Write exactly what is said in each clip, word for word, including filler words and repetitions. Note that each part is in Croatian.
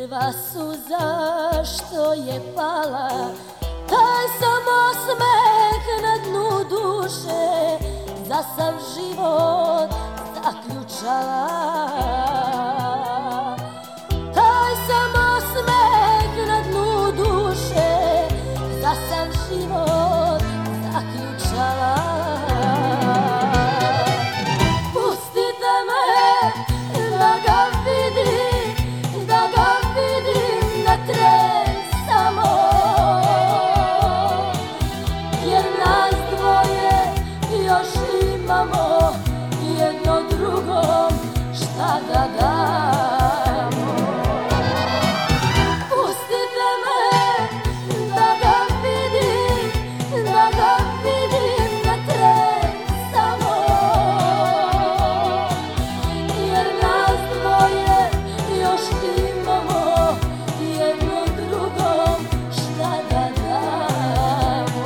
Prva suza što je pala, taj sam osmeh na dnu duše za sav život zaključala. Taj sam osmeh na dnu duše za sav život zaključala. Pustite me da ga vidim, da ga vidim na tren samo, jer nas dvoje još imamo, jedno drugom šta da damo. Pustite me da ga vidim, da ga vidim na tren samo, jer nas dvoje još imamo, jedno drugom šta da damo.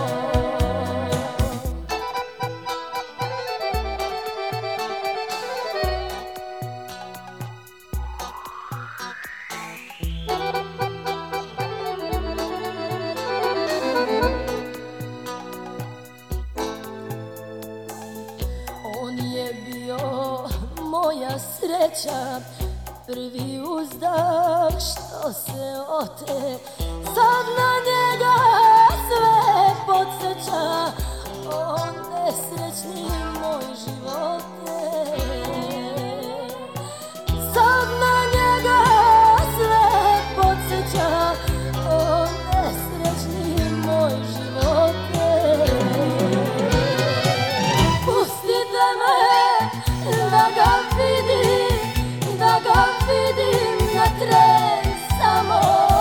On je bio moja sreća, prvi uzdah što se ote, sad na njega sve podsjeća. O nesrećni moj živote, sad na njega sve podsjeća. O nesrećni moj živote. Pustite me da ga vidim, da ga vidim na tren samo,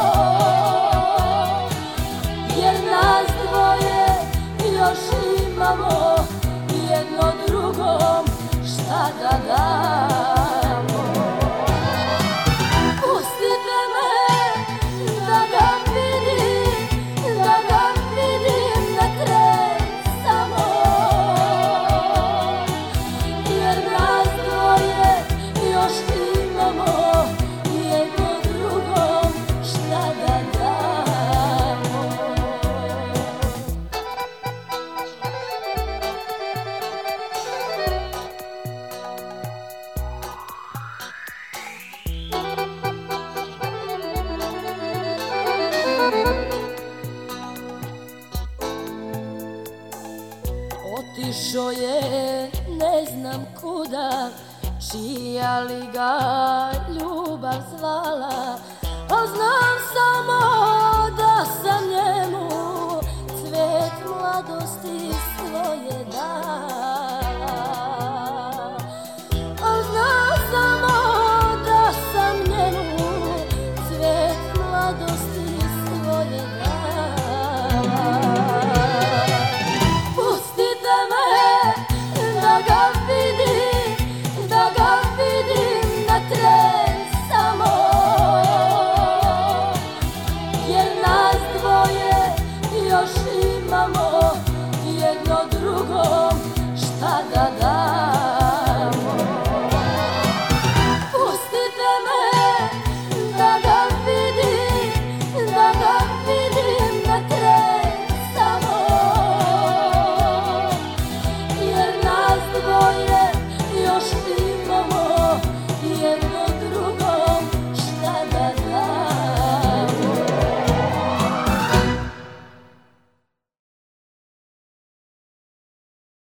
jer nas dvoje još imamo, jedno drugom šta da damo. Pustite me da ga vidim, da ga vidim na tren samo, jer nas dvoje još imamo, jedno drugom šta da damo. Otišao je ne znam kuda, čija li ga ljubav zvala, a znam samo da sam njemu cvet mladosti svoje dala.